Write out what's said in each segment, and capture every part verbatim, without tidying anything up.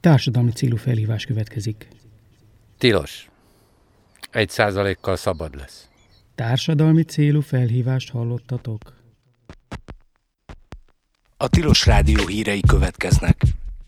Társadalmi célú felhívás következik. Tilos. Egy százalékkal szabad lesz. Társadalmi célú felhívást hallottatok? A Tilos Rádió hírei következnek.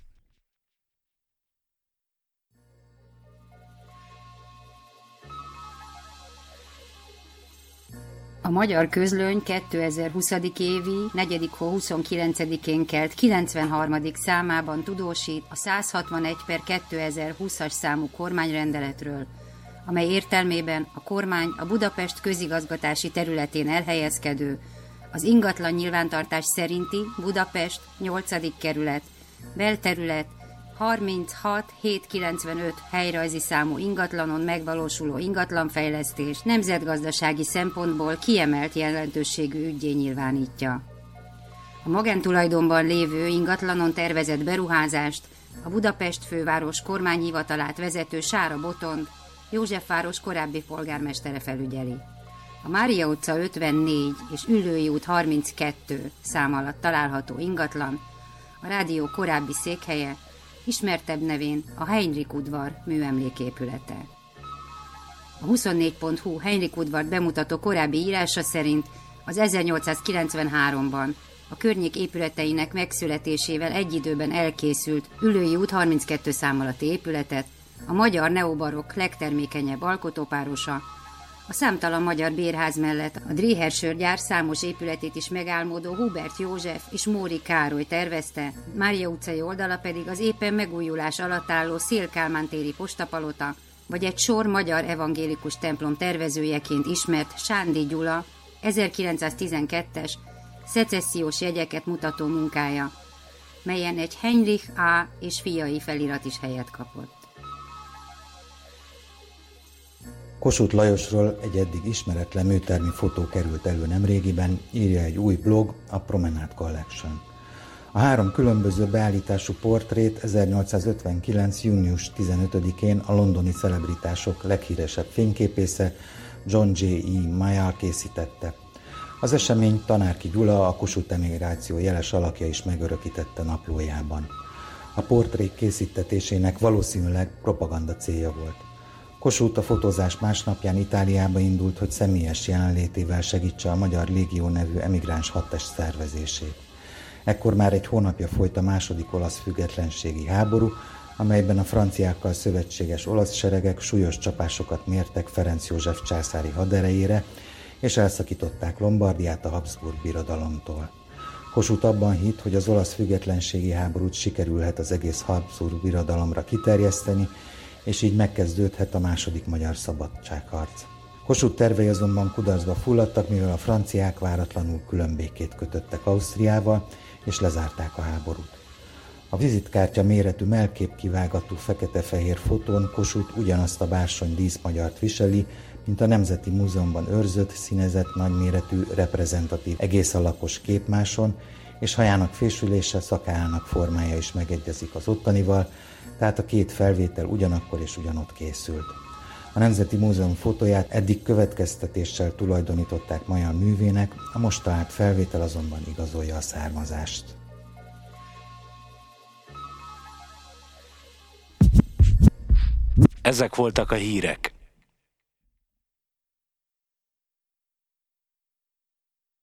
A Magyar Közlöny kétezer-húsz. évi negyedik hó huszonkilencedikén kelt kilencvenharmadik számában tudósít a száz hatvanegy per kétezer-húszas számú kormányrendeletről, amely értelmében a kormány a Budapest közigazgatási területén elhelyezkedő, az ingatlan nyilvántartás szerinti Budapest nyolcadik kerület, belterület harminchat hétszázkilencvenöt helyrajzi számú ingatlanon megvalósuló ingatlanfejlesztés nemzetgazdasági szempontból kiemelt jelentőségű üggyé nyilvánítja. A magántulajdonban lévő ingatlanon tervezett beruházást a Budapest főváros kormányhivatalát vezető Sára Botond, Józsefváros korábbi polgármestere felügyeli. A Mária utca ötvennégy és Üllői út harminckettő szám alatt található ingatlan a rádió korábbi székhelye, ismertebb nevén a Heinrich udvar műemléképülete. A huszonnégy pont hu Heinrich udvart bemutató korábbi írása szerint az ezernyolcszázkilencvenháromban a környék épületeinek megszületésével egy időben elkészült Üllői út harminckettő szám alatti épületet a magyar neobarokk legtermékenyebb alkotópárosa, a számtalan magyar bérház mellett a Dréher sörgyár számos épületét is megálmodó Hubert József és Móri Károly tervezte, Mária utcai oldala pedig az éppen megújulás alatt álló Széll Kálmán téri postapalota, vagy egy sor magyar evangélikus templom tervezőjeként ismert Sándi Gyula ezerkilencszáztizenkettes szecessziós jegyeket mutató munkája, melyen egy Heinrich A. és fiai felirat is helyet kapott. Kossuth Lajosról egy eddig ismeretlen műtermi fotó került elő nemrégiben, írja egy új blog, a Promenade Collection. A három különböző beállítású portrét ezernyolcszázötvenkilenc. június tizenötödikén a londoni celebritások leghíresebb fényképésze John J E. Mayall készítette. Az esemény Tanárki Gyula, a Kossuth emigráció jeles alakja is megörökítette naplójában. A portrék készítetésének valószínűleg propaganda célja volt. Kossuth a fotózás másnapján Itáliába indult, hogy személyes jelenlétével segítse a Magyar Légió nevű emigráns hadtest szervezését. Ekkor már egy hónapja folyt a második olasz függetlenségi háború, amelyben a franciákkal szövetséges olasz seregek súlyos csapásokat mértek Ferenc József császári haderejére, és elszakították Lombardiát a Habsburg birodalomtól. Kossuth abban hitt, hogy az olasz függetlenségi háborút sikerülhet az egész Habsburg birodalomra kiterjeszteni, és így megkezdődhet a második magyar szabadságharc. Kossuth tervei azonban kudarcba fulladtak, mivel a franciák váratlanul különbékét kötöttek Ausztriával, és lezárták a háborút. A vizitkártya méretű mellkép kivágatú fekete-fehér fotón Kossuth ugyanazt a bársony díszmagyart viseli, mint a Nemzeti Múzeumban őrzött, színezett, nagyméretű, reprezentatív egész alakos képmáson, és hajának fésülése, szakálának formája is megegyezik az ottanival, tehát a két felvétel ugyanakkor és ugyanott készült. A Nemzeti Múzeum fotóját eddig következtetéssel tulajdonították Mayall művének, a most talált felvétel azonban igazolja a származást. Ezek voltak a hírek.